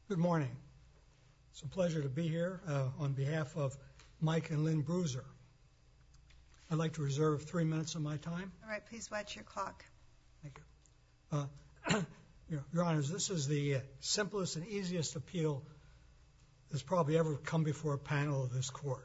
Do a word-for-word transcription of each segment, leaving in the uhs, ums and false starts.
Good morning. It's a pleasure to be here uh, on behalf of Mike and Lynn Bruiser. I'd like to reserve three minutes of my time. All right, please watch your clock. Thank you. Uh, Your, Your Honors, this is the uh, simplest and easiest appeal that's probably ever come before a panel of this court.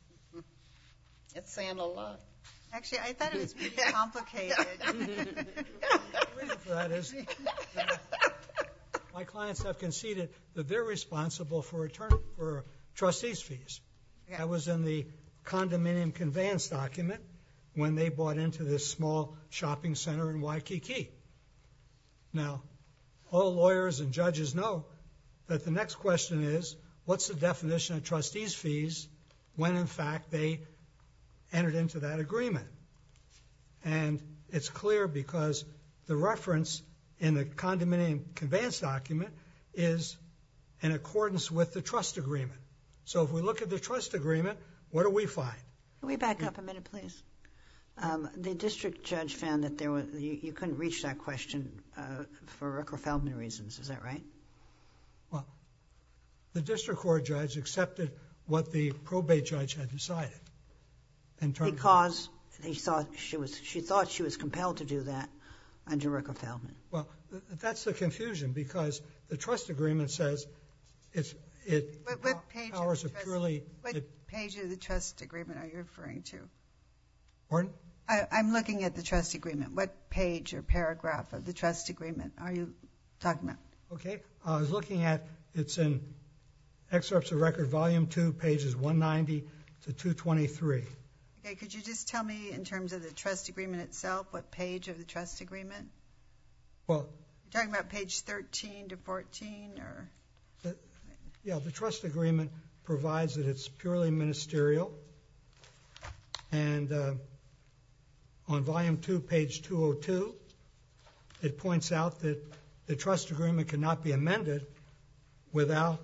It's saying a lot. Actually, I thought it was pretty complicated. The reason for that is that my clients have conceded that they're responsible for return for trustees' fees. Yeah. That was in the condominium conveyance document when they bought into this small shopping center in Waikiki. Now, all lawyers and judges know that the next question is, what's the definition of trustees' fees when, in fact, they entered into that agreement? And it's clear because the reference in the condominium conveyance document is in accordance with the trust agreement. So if we look at the trust agreement, what do we find? Can we back up a minute, please? Um, the district judge found that there was, you, you couldn't reach that question uh, for Rooker-Feldman reasons. Is that right? Well, the district court judge accepted what the probate judge had decided. In terms because he thought she was, she thought she was compelled to do that under Rooker-Feldman. Well, th- that's the confusion because the trust agreement says it's it What, what page powers of are the trust, purely. What It, page of the trust agreement are you referring to? pardon? I, I'm looking at the trust agreement. What page or paragraph of the trust agreement are you talking about? Okay, I was looking at it's in excerpts of record, volume two, pages one ninety to two twenty-three. Okay, could you just tell me in terms of the trust agreement itself, what page of the trust agreement? Well, You're talking about page thirteen to fourteen, or? the, yeah, the trust agreement provides that it's purely ministerial, and uh, on volume two, page two oh two, it points out that the trust agreement cannot be amended without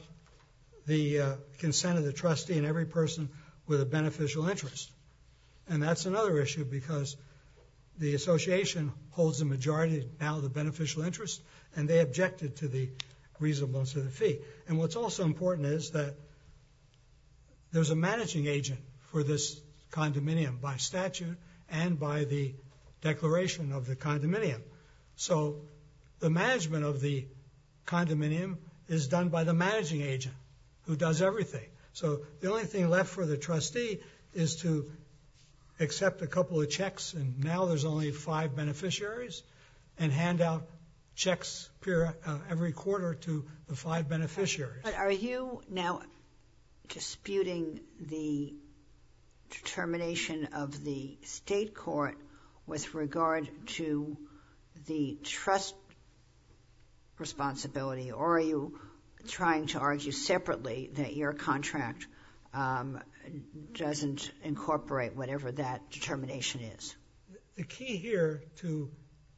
the uh, consent of the trustee and every person with a beneficial interest. And that's another issue because the association holds the majority now of the beneficial interest, and they objected to the reasonableness of the fee. And what's also important is that there's a managing agent for this condominium by statute and by the declaration of the condominium. So the management of the condominium is done by the managing agent who does everything. So the only thing left for the trustee is to accept a couple of checks, and now there's only five beneficiaries, and hand out checks per, uh, every quarter to the five beneficiaries. But are you now disputing the determination of the state court with regard to the trust responsibility, or are you trying to argue separately that your contract um, doesn't incorporate whatever that determination is? The key here to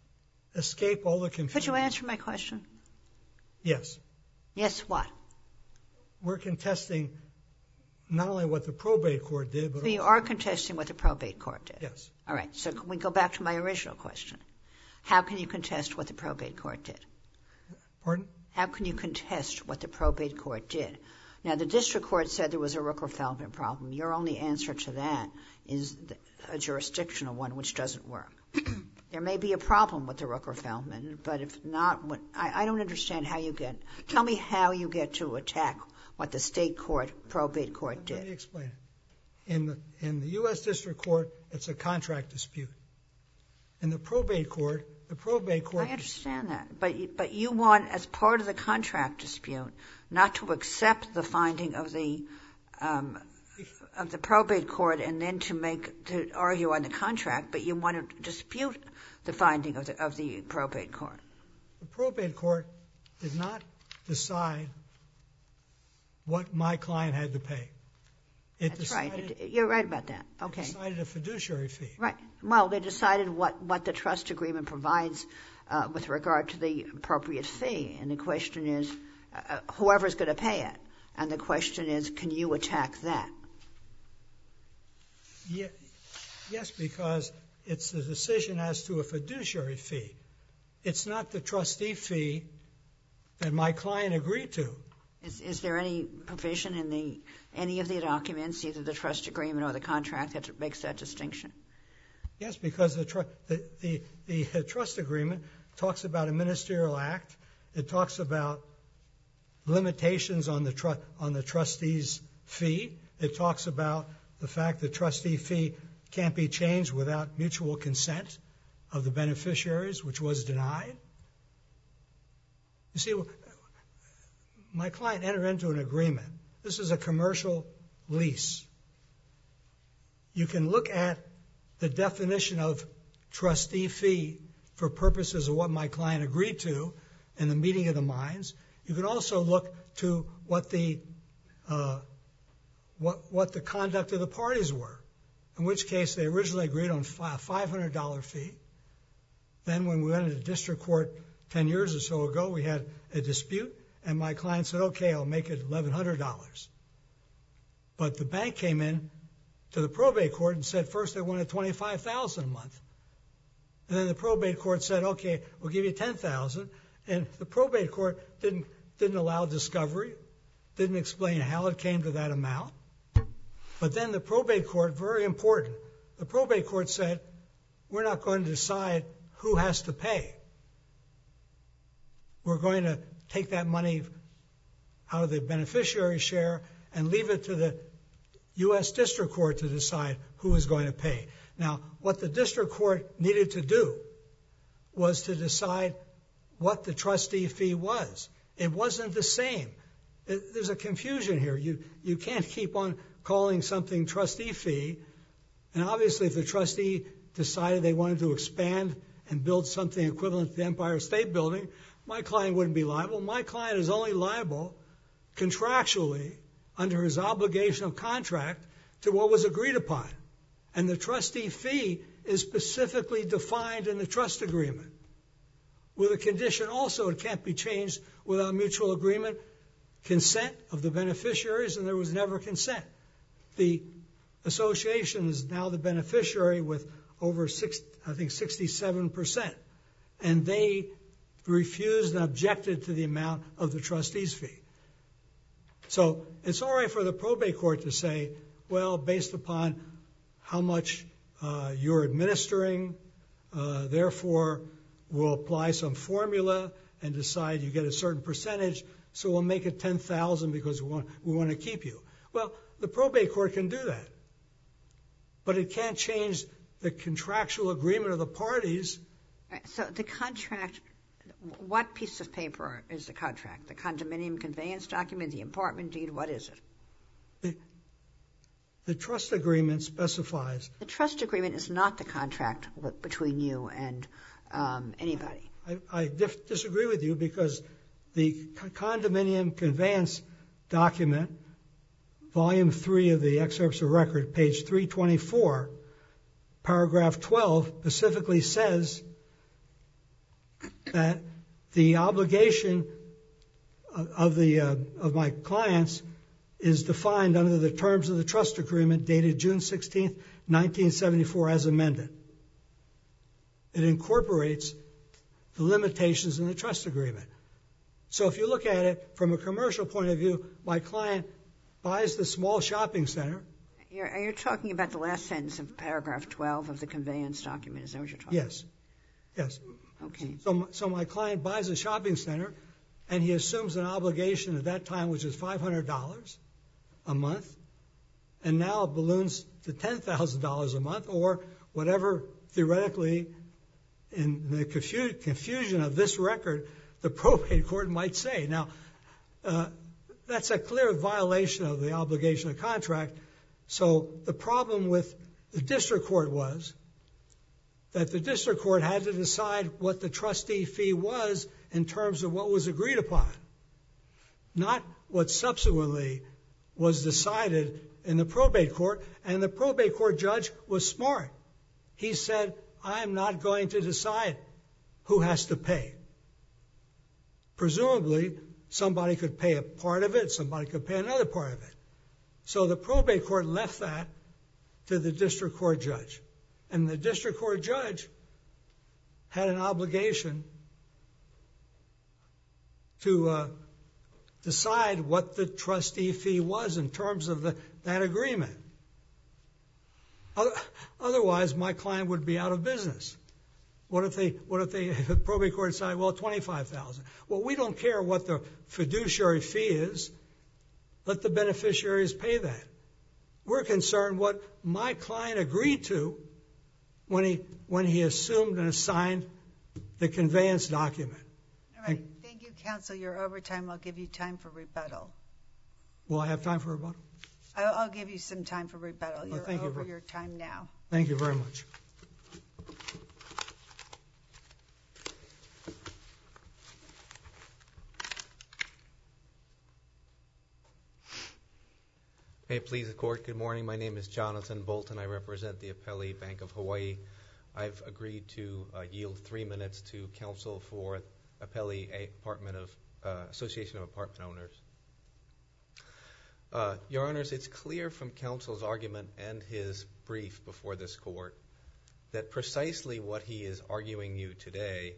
escape all the confusion. Could you answer my question? Yes. Yes, what? We're contesting not only what the probate court did, but So you also, are contesting what the probate court did? yes. All right. So can we go back to my original question? How can you contest what the probate court did? Pardon? How can you contest what the probate court did? Now, the district court said there was a Rooker-Feldman problem. Your only answer to that is a jurisdictional one, which doesn't work. There may be a problem with the Rooker-Feldman, but if not, what, I, I don't understand how you get. Tell me how you get to attack what the state court, probate court did. Let me explain it. In the, in the U S District Court, it's a contract dispute. In the probate court, the probate court... I understand that, but you, but you want, as part of the contract dispute, not to accept the finding of the um, of the probate court and then to make to argue on the contract, but you want to dispute the finding of the of the probate court. The probate court did not decide what my client had to pay. It That's decided, right. It, you're right about that. Okay. It decided a fiduciary fee. Right. Well, they decided what, what the trust agreement provides uh, with regard to the appropriate fee. And the question is, uh, whoever's going to pay it. And the question is, can you attack that? Yeah, yes, because it's the decision as to a fiduciary fee. It's not the trustee fee that my client agreed to. Is, is there any provision in the any of the documents, either the trust agreement or the contract, that makes that distinction? Yes, because the, tr- the, the, the trust agreement talks about a ministerial act. It talks about limitations on the tr- on the trustee's fee. It talks about the fact the trustee fee can't be changed without mutual consent of the beneficiaries, which was denied. You see, my client entered into an agreement. This is a commercial lease. You can look at the definition of trustee fee for purposes of what my client agreed to in the meeting of the minds. You can also look to what the uh, what what the conduct of the parties were, in which case they originally agreed on a five hundred dollars fee. Then when we went into district court ten years or so ago, we had a dispute, and my client said, okay, I'll make it eleven hundred dollars. But the bank came in to the probate court and said first they wanted twenty-five thousand dollars a month. And then the probate court said, okay, we'll give you ten thousand dollars. And the probate court didn't didn't allow discovery, didn't explain how it came to that amount. But then the probate court, very important, the probate court said, we're not going to decide who has to pay. We're going to take that money out of the beneficiary share and leave it to the U S District Court to decide who is going to pay. Now, what the district court needed to do was to decide what the trustee fee was. It wasn't the same. It, there's a confusion here. You you can't keep on calling something trustee fee, and obviously if the trustee decided they wanted to expand and build something equivalent to the Empire State Building, my client wouldn't be liable. My client is only liable contractually under his obligation of contract to what was agreed upon. And the trustee fee is specifically defined in the trust agreement, with a condition also it can't be changed without mutual agreement, consent of the beneficiaries, and there was never consent. The association is now the beneficiary with over six, I think sixty-seven percent, and they refused and objected to the amount of the trustee's fee. So it's all right for the probate court to say, well, based upon how much uh, you're administering, uh, therefore we'll apply some formula and decide you get a certain percentage, so we'll make it ten thousand because we want, we want to keep you. Well, the probate court can do that, but it can't change the contractual agreement of the parties. So the contract, what piece of paper is the contract? The condominium conveyance document, the apartment deed, what is it? The, the trust agreement specifies. The trust agreement is not the contract w- between you and um, anybody. I, I dif- disagree with you because the condominium conveyance document, volume three of the excerpts of record, page three twenty-four, paragraph twelve, specifically says that the obligation of, of the uh, of my clients is defined under the terms of the trust agreement dated June sixteenth, nineteen seventy-four, as amended. It incorporates the limitations in the trust agreement. So if you look at it from a commercial point of view, my client buys the small shopping center. You're, you're talking about the last sentence of paragraph twelve of the conveyance document. Is that what you're talking Yes. Yes. Okay. So, so my client buys a shopping center, and he assumes an obligation at that time, which is five hundred dollars a month, and now it balloons to ten thousand dollars a month, or whatever theoretically, in the confu- confusion of this record, the probate court might say. Now, uh, that's a clear violation of the obligation of contract. So the problem with the district court was that the district court had to decide what the trustee fee was in terms of what was agreed upon, not what subsequently was decided in the probate court. And the probate court judge was smart. He said, I'm not going to decide who has to pay. Presumably, somebody could pay a part of it, somebody could pay another part of it. So the probate court left that to the district court judge. And the district court judge had an obligation to uh, decide what the trustee fee was in terms of the, that agreement. Otherwise, my client would be out of business. What if they, what if they, if the probate court decided, well, twenty-five thousand dollars? Well, we don't care what the fiduciary fee is. Let the beneficiaries pay that. We're concerned what my client agreed to when he, when he assumed and assigned the conveyance document. All right. And, thank you, counsel. Your overtime. I'll give you time for rebuttal. Will I have time for rebuttal? I'll, I'll give you some time for rebuttal. You're oh, over you. your time now. Thank you very much. May it please the court, good morning. My name is Jonathan Bolton. I represent the Appellee Bank of Hawaii. I've agreed to uh, yield three minutes to counsel for Appellee Apartment of uh, Association of Apartment Owners. Uh, Your Honors, it's clear from counsel's argument and his brief before this court that precisely what he is arguing you today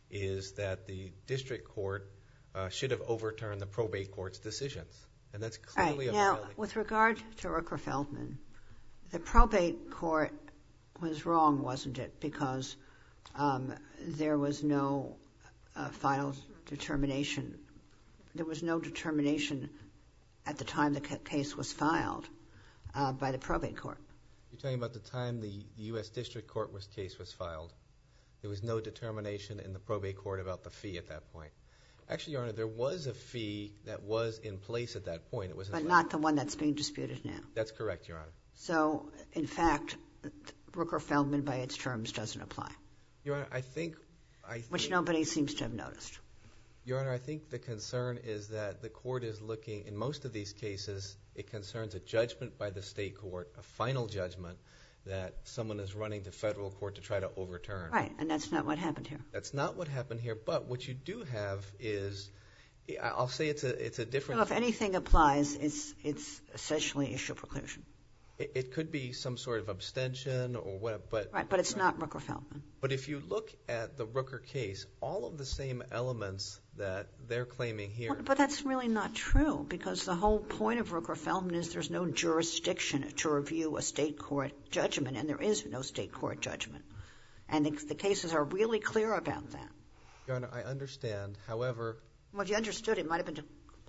is that the district court uh, should have overturned the probate court's decisions. And that's clearly right. a Now, violation. with regard to Rooker-Feldman, the probate court was wrong, wasn't it? Because um, there was no uh, final determination. There was no determination at the time the case was filed uh, by the probate court. You're talking about the time the U S District Court was, case was filed. There was no determination in the probate court about the fee at that point. Actually, Your Honor, there was a fee that was in place at that point. It was but not the one that's being disputed now. That's correct, Your Honor. So, in fact, Rooker-Feldman by its terms doesn't apply. Your Honor, I think... I think which nobody seems to have noticed. Your Honor, I think the concern is that the court is looking, in most of these cases, it concerns a judgment by the state court, a final judgment, that someone is running to federal court to try to overturn. Right, and that's not what happened here. That's not what happened here, but what you do have is, I'll say it's a it's a different... Well, if anything applies, it's it's essentially issue preclusion. It, it could be some sort of abstention or what, but... Right, but it's not Rooker-Feldman. But if you look at the Rooker case, all of the same elements that they're claiming here... Well, but that's really not true, because the whole point of Rooker-Feldman is there's no jurisdiction to review a state court judgment, and there is no state court judgment. And the, the cases are really clear about that. Your Honor, I understand. However... Well, if you understood, it might have been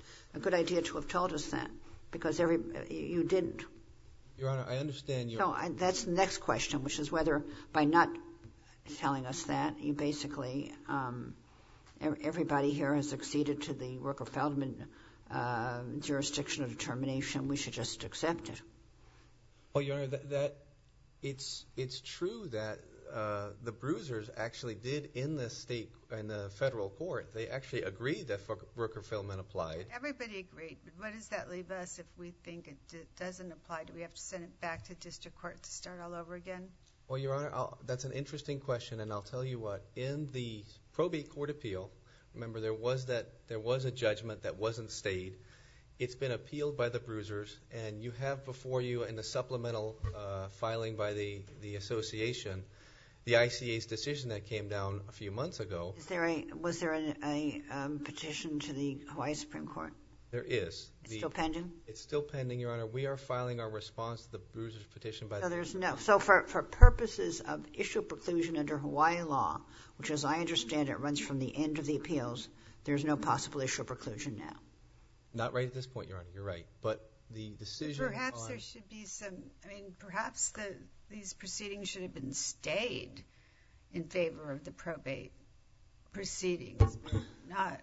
a good idea to have told us that, because every you didn't. Your Honor, I understand your... So I, that's the next question, which is whether by not telling us that, you basically, um, everybody here has acceded to the Rooker-Feldman uh, jurisdictional determination. We should just accept it. Well, Your Honor, that, that it's it's true that uh, the bruisers actually did in the state, in the federal court, they actually agreed that Rooker-Feldman applied. Everybody agreed, but what does that leave us if we think it d- doesn't apply? Do we have to send it back to district court to start all over again? Well, Your Honor, I'll, that's an interesting question, and I'll tell you what. In the probate court appeal, remember there was that there was a judgment that wasn't stayed. It's been appealed by the bruisers, and you have before you in the supplemental uh, filing by the, the association the I C A's decision that came down a few months ago. Is there a was there a, a um, petition to the Hawaii Supreme Court? There is. It's the, still pending? It's still pending, Your Honor. We are filing our response to the bruisers' petition by So the... there's no. So for, for purposes of issue preclusion under Hawaii law, which as I understand it runs from the end of the appeals, there's no possible issue preclusion now. Not right at this point, Your Honor. You're right. But the decision Perhaps on... there should be some, I mean, perhaps the, these proceedings should have been stayed in favor of the probate proceedings, but not,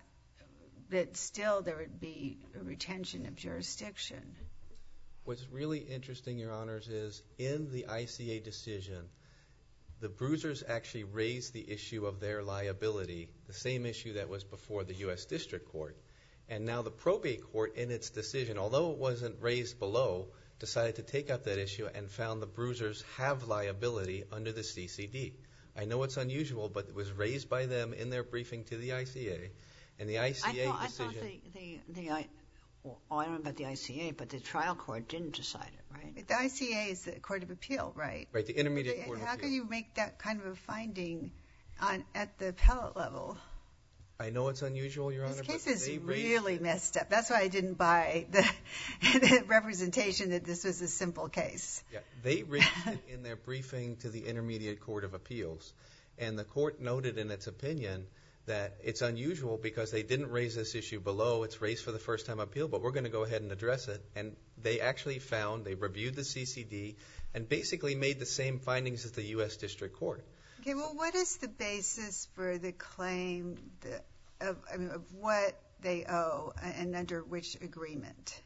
that still there would be a retention of jurisdiction. What's really interesting, Your Honors, is in the I C A decision, the bruisers actually raised the issue of their liability, the same issue that was before the U S District Court. And now the probate court, in its decision, although it wasn't raised below, decided to take up that issue and found the bruisers have liability under the C C D. I know it's unusual, but it was raised by them in their briefing to the I C A. And the I C A I thought, decision... I thought the, the, the I, well, I don't know about the I C A, but the trial court didn't decide it, right? The I C A is the Court of Appeal, right? Right, the Intermediate Court of How Appeal. can you make that kind of a finding on at the appellate level? I know it's unusual, Your Honor. This case but is they raised really it. messed up. That's why I didn't buy the, the representation that this was a simple case. Yeah, they raised it in their briefing to the Intermediate Court of Appeals, and the court noted in its opinion that it's unusual because they didn't raise this issue below. It's raised for the first time appeal, but we're going to go ahead and address it. And they actually found, they reviewed the C C D and basically made the same findings as the U S District Court. Okay, well, what is the basis for the claim that, of, I mean, of what they owe and under which agreement?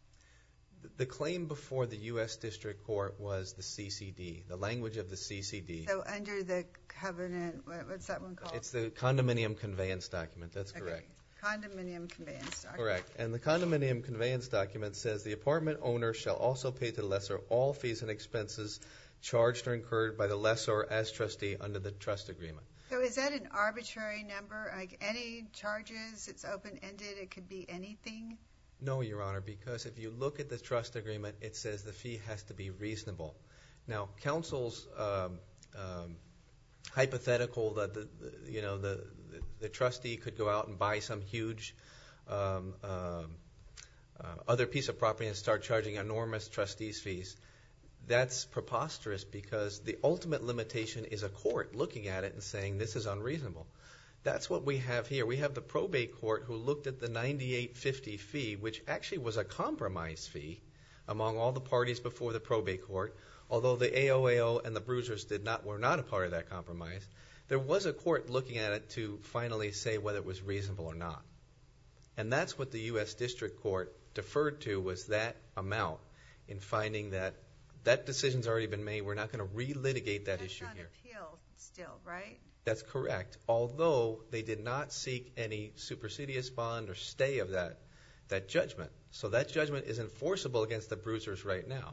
The claim before the U S District Court was the C C D, the language of the C C D. So under the covenant, what, what's that one called? It's the condominium conveyance document. That's correct. Okay. Condominium conveyance document. Correct. And the condominium conveyance document says the apartment owner shall also pay to the lessor all fees and expenses charged or incurred by the lessor as trustee under the trust agreement. So is that an arbitrary number? Like any charges, it's open-ended, it could be anything? No, Your Honor, because if you look at the trust agreement, it says the fee has to be reasonable. Now, counsel's um, um, hypothetical that the, the you know the, the the trustee could go out and buy some huge um, um, uh, other piece of property and start charging enormous trustees' fees. That's preposterous because the ultimate limitation is a court looking at it and saying this is unreasonable. That's what we have here. We have the probate court who looked at the ninety-eight fifty fee, which actually was a compromise fee among all the parties before the probate court. Although the A O A O and the Bruisers did not were not a part of that compromise, there was a court looking at it to finally say whether it was reasonable or not. And that's what the U S District Court deferred to, was that amount, in finding that that decision's already been made. We're not going to relitigate that issue here. That's on appeal still, right? That's correct. Although they did not seek any supersedious bond or stay of that that judgment. So that judgment is enforceable against the Bruisers right now.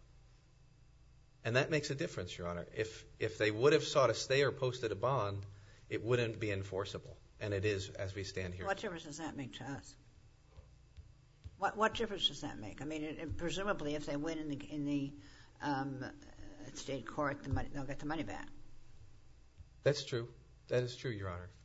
And that makes a difference, Your Honor. If if they would have sought a stay or posted a bond, it wouldn't be enforceable. And it is as we stand here. What difference does that make to us? What what difference does that make? I mean, it, it, presumably, if they win in the in the um, state court, the money, they'll get the money back. That's true. That is true, Your Honor.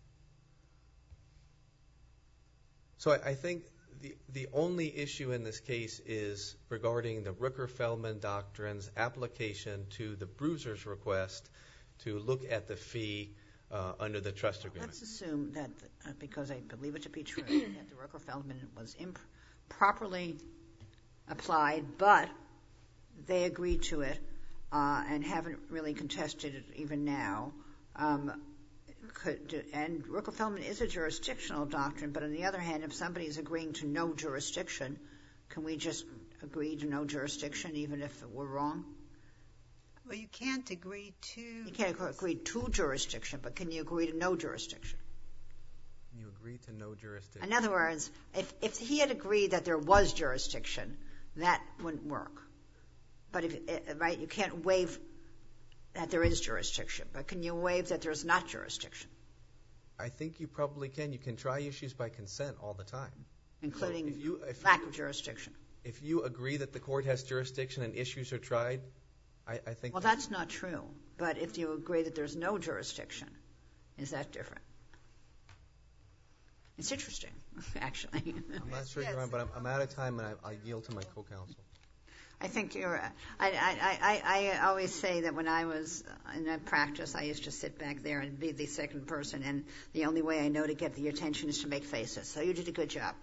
So I, I think the the only issue in this case is regarding the Rooker-Feldman Doctrine's application to the Bruisers' request to look at the fee uh, under the trust agreement. Let's assume that, uh, because I believe it to be true, that the Rooker-Feldman was improperly applied, but they agreed to it uh, and haven't really contested it even now. Um, could, and Rooker-Feldman is a jurisdictional doctrine, but on the other hand, if somebody is agreeing to no jurisdiction, can we just agree to no jurisdiction even if we're wrong? Well, you can't agree to... You can't agree to jurisdiction, but can you agree to no jurisdiction? You agree to no jurisdiction. In other words, if, if he had agreed that there was jurisdiction, that wouldn't work. But if, right, you can't waive that there is jurisdiction, but can you waive that there's not jurisdiction? I think you probably can. You can try issues by consent all the time. Including so if you, if lack you, of jurisdiction. If you agree that the court has jurisdiction and issues are tried, I, I think... Well, that's not true. But if you agree that there's no jurisdiction, is that different? It's interesting, actually. I'm not sure you're on, but I'm, I'm out of time, and I, I yield to my co-counsel. I think you're... I, I, I, I always say that when I was in that practice, I used to sit back there and be the second person, and the only way I know to get the attention is to make faces. So you did a good job.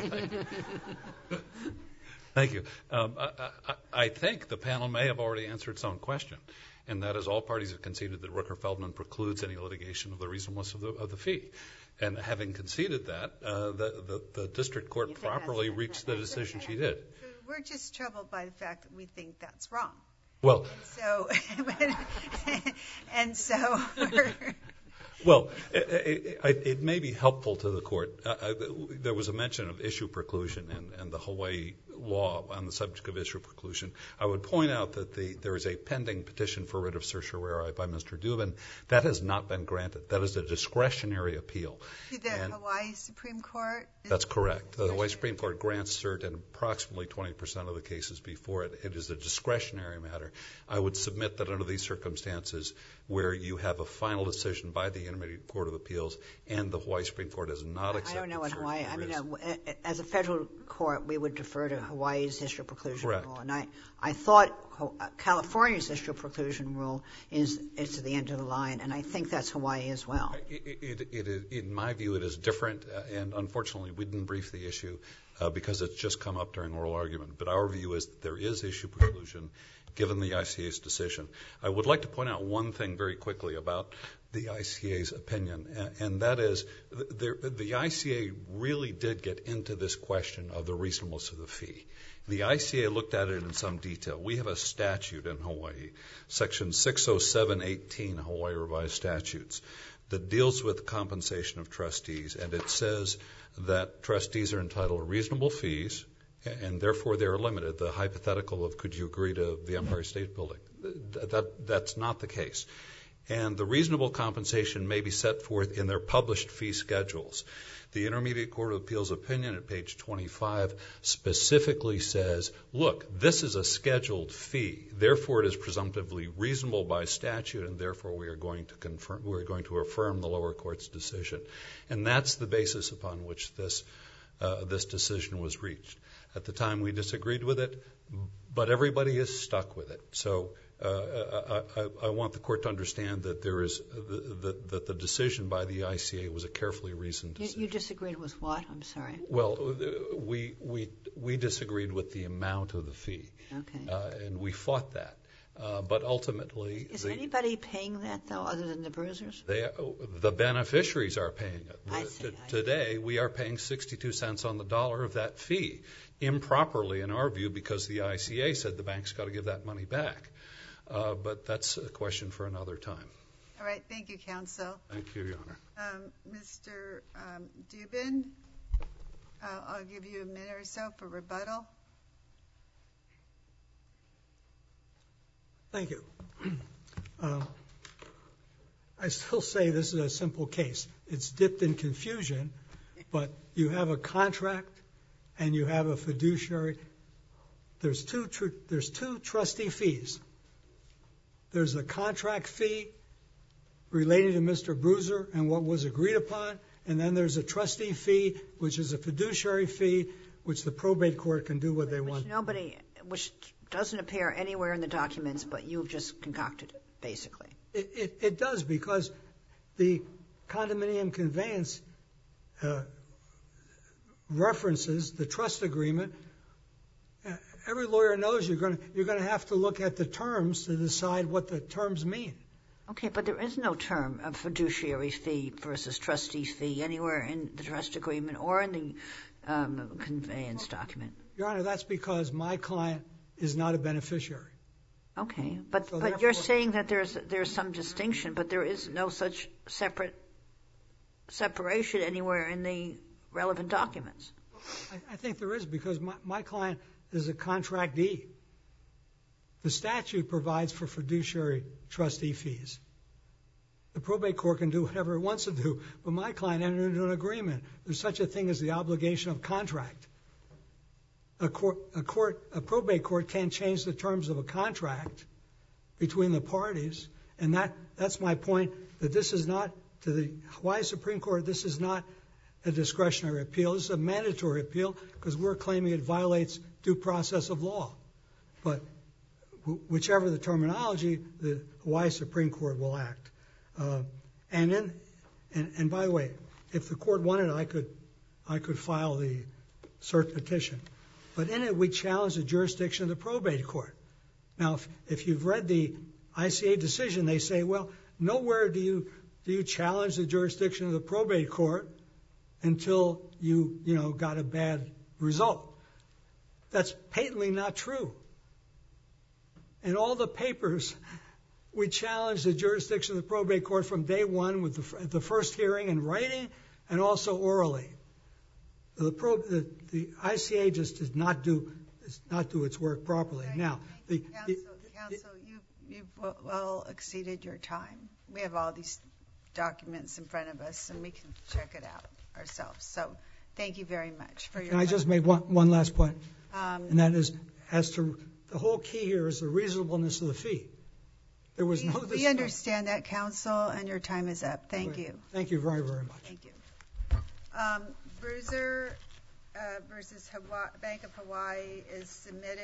Thank you. Um, I, I, I think the panel may have already answered its own question, and that is all parties have conceded that Rooker-Feldman precludes any litigation of the reasonableness of the, of the fee. And having conceded that, uh, the, the, the district court properly reached the decision she did. We're just troubled by the fact that we think that's wrong. Well, and so, and so well, it, it, it may be helpful to the court. Uh, uh, there was a mention of issue preclusion and, and the Hawaii law on the subject of issue preclusion. I would point out that the, there is a pending petition for writ of certiorari by Mister Dubin. That has not been granted. That is a discretionary appeal. To the and Hawaii Supreme Court? That's correct. The Hawaii Supreme Court grants cert in approximately twenty percent of the cases before it. It is a discretionary matter. I would submit that under these circumstances, where you have a final decision by the the Intermediate Court of Appeals, and the Hawaii Supreme Court has not accepted. I don't know what cert Hawaii. for I mean, risk. uh, as a federal court, we would defer to Hawaii's issue preclusion Correct. rule, and I, I thought uh, California's issue preclusion rule is is to the end of the line, and I think that's Hawaii as well. It, it, it is, in my view, it is different, uh, and unfortunately, we didn't brief the issue uh, because it's just come up during oral argument. But our view is that there is issue preclusion given the I C A's decision. I would like to point out one thing very quickly about the I C A's opinion, and, and that is the, the I C A really did get into this question of the reasonableness of the fee. The I C A looked at it in some detail. We have a statute in Hawaii, Section six oh seven eighteen, Hawaii Revised Statutes, that deals with compensation of trustees, and it says that trustees are entitled to reasonable fees, and therefore they're limited. The hypothetical of could you agree to the Empire State Building, that, that's not the case. And the reasonable compensation may be set forth in their published fee schedules. The Intermediate Court of Appeals opinion at page twenty-five specifically says, look, this is a scheduled fee. Therefore, it is presumptively reasonable by statute, and therefore we are going to confirm, we are going to affirm the lower court's decision. And that's the basis upon which this uh, this decision was reached. At the time, we disagreed with it, but everybody is stuck with it. So uh, I, I, I want the court to understand that there is that the, the decision by the I C A was a carefully reasoned decision. You, you disagreed with what? I'm sorry. Well, we we we disagreed with the amount of the fee, okay, uh, and we fought that. Uh, but ultimately, is the, anybody paying that though, other than the bruisers? They, the beneficiaries are paying it. I see, T- I today, see. we are paying sixty-two cents on the dollar of that fee, improperly in our view, because the I C A said the bank's got to give that money back. Uh, but that's a question for another time. All right. Thank you, counsel. Thank you, Your Honor. Um, Mister Um, Dubin, uh, I'll give you a minute or so for rebuttal. Thank you. Um, I still say this is a simple case. It's dipped in confusion, but you have a contract and you have a fiduciary. There's two tr- there's two trustee fees. There's a contract fee relating to Mister Bruiser and what was agreed upon, and then there's a trustee fee, which is a fiduciary fee, which the probate court can do what they which want. Nobody, which doesn't appear anywhere in the documents, but you've just concocted it, basically. It, it, it does, because the condominium conveyance uh, references the trust agreement. Uh, every lawyer knows you're going you're going to have to look at the terms to decide what the terms mean. Okay, but there is no term of fiduciary fee versus trustee fee anywhere in the trust agreement or in the um, conveyance document. Your Honor, that's because my client is not a beneficiary. Okay, but So but you're therefore- saying that there's there's some distinction, but there is no such separate separation anywhere in the relevant documents. I, I think there is, because my, my client is a contractee. The statute provides for fiduciary trustee fees. The probate court can do whatever it wants to do, but my client entered into an agreement. There's such a thing as the obligation of contract. A court, a court, a probate court can't change the terms of a contract between the parties, and that, that's my point, that this is not, to the Hawaii Supreme Court, this is not a discretionary appeal. This is a mandatory appeal, because we're claiming it violates due process of law. But w- whichever the terminology, the Hawaii Supreme Court will act. Uh, and in, and, and by the way, if the court wanted, I could, I could file the cert petition. But in it, we challenge the jurisdiction of the probate court. Now, if, if you've read the I C A decision, they say, well, nowhere do you do you challenge the jurisdiction of the probate court until you, you know, got a bad result. That's patently not true. In all the papers, we challenge the jurisdiction of the probate court from day one with the, the first hearing in writing and also orally. The, pro, the, the I C A just does not do does not do its work properly. Right. Now, the, Counsel, the, counsel you, you've well exceeded your time. We have all these documents in front of us, and we can check it out ourselves. So thank you very much for your Can I time. just make one, one last point? Um, And that is, as to the whole key here is the reasonableness of the fee. There was we, no we discussion. understand that, counsel, and your time is up. Thank Right. you. Thank you very, very much. Thank you. Um, Bruiser uh, versus Hawaii, Bank of Hawaii is submitted.